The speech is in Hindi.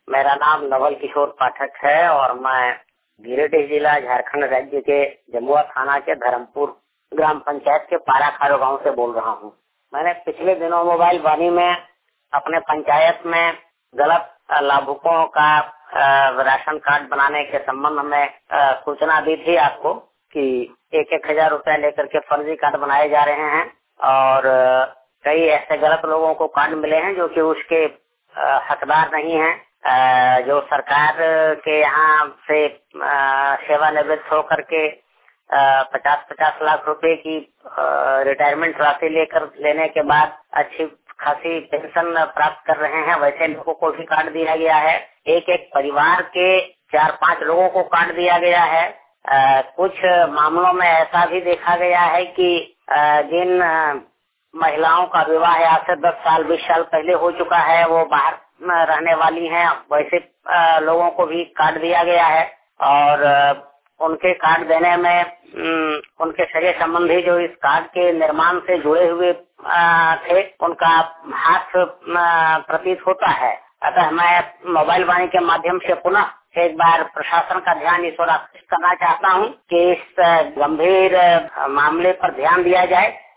मेरा नाम नवल किशोर पाठक है और मैं गिरिडीह जिला झारखंड राज्य के जमुआ थाना के धर्मपुर ग्राम पंचायत के पाराखारो गांव से बोल रहा हूं। मैंने पिछले दिनों मोबाइल वाणी में अपने पंचायत में गलत लाभुकों का राशन कार्ड बनाने के संबंध में सूचना दी थी आपको कि 1,000 रुपए लेकर के फर्जी कार्ड बनाए जा रहे हैं और कई ऐसे गलत लोगों को कार्ड मिले हैं जो कि उसके हकदार नहीं हैं। जो सरकार के यहाँ से सेवानिवृत्त होकर के 50-50 लाख रुपए की रिटायरमेंट राशि लेने के बाद अच्छी खासी पेंशन प्राप्त कर रहे हैं, वैसे लोगों को भी कार्ड दिया गया है। एक परिवार के 4-5 लोगों को कार्ड दिया गया है। कुछ मामलों में ऐसा भी देखा गया है कि जिन महिलाओं का विवाह आज से 10 साल 20 साल पहले हो चुका है, वो बाहर रहने वाली हैं, वैसे लोगों को भी कार्ड दिया गया है और उनके कार्ड देने में उनके सगे संबंधी जो इस कार्ड के निर्माण से जुड़े हुए थे, उनका हाथ प्रतीत होता है। अतः मैं मोबाइल वाणी के माध्यम से पुनः एक बार प्रशासन का ध्यान इस ओर आकर्षित करना चाहता हूं कि इस गंभीर मामले पर ध्यान दिया जाए